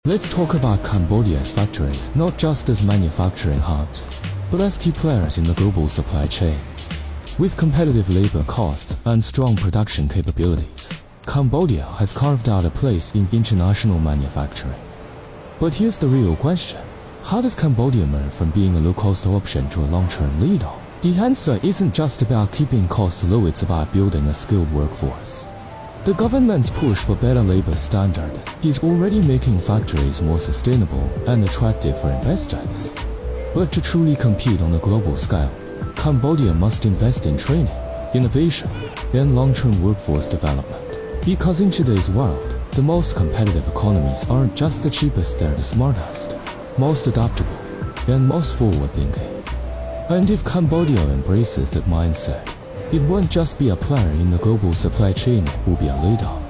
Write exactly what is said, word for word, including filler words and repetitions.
Let's talk about Cambodia's factories, not just as manufacturing hubs, but as key players in the global supply chain. With competitive labor costs and strong production capabilities, Cambodia has carved out a place in international manufacturing. But here's the real question. How does Cambodia move from being a low-cost option to a long-term leader? The answer isn't just about keeping costs low, it's about building a skilled workforce. The government's push for better labor standard is already making factories more sustainable and attractive for investors. But to truly compete on a global scale, Cambodia must invest in training, innovation, and long-term workforce development. Because in today's world, the most competitive economies aren't just the cheapest, they're the smartest, most adaptable, and most forward-thinking. And if Cambodia embraces that mindset, it won't just be a player in the global supply chain, it will be a leader.